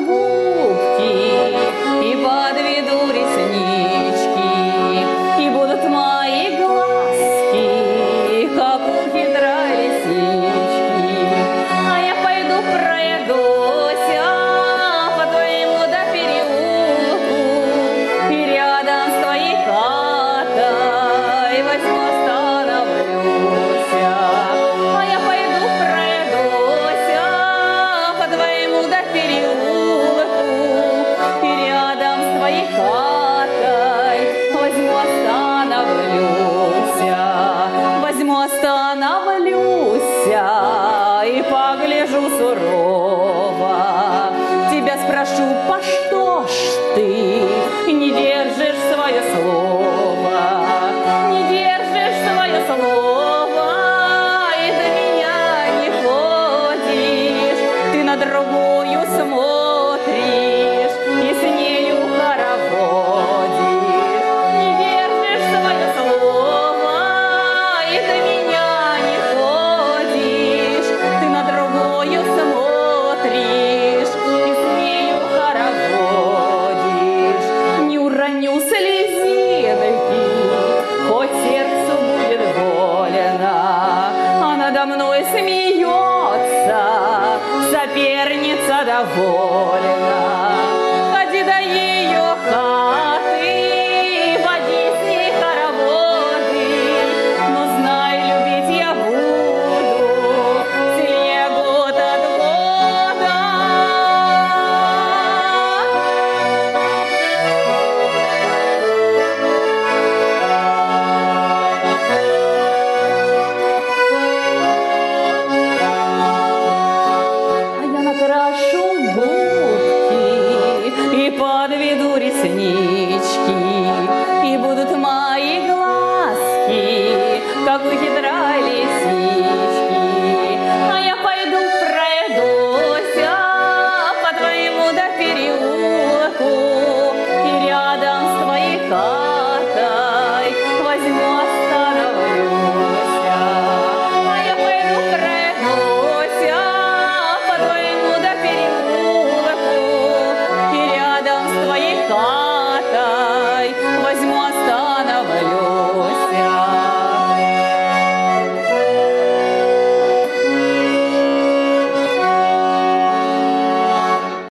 губки, и подведу реснички, и будут мои глазки, как у хитрой лисички. А я пойду пройдусь по твоему до переулку, и рядом с твоей хатой возьму остановлюсь. А я пойду пройдусь по твоему до переулку, и рядом с твоей хатой возьму остановлюсь, и погляжу сурово. Тебя спрошу, по что ж ты не держишь свое слово? Не держишь свое слово, и до меня не ходишь. Ты на другую смотришь, и с нею хороводишь. Не держишь свое слово, и до меня не ходишь. Ты на другую смотришь, и с нею хороводишь. Не уроню слезинки, хоть сердцу будет больно, а надо мной смеется соперница довольна. Ходи до ее хаты, води с ней хороводы, но знай, любить я буду сильнее год от года. А я накрашу губки и подведу реснички, и будут мои глазки, как у хитрой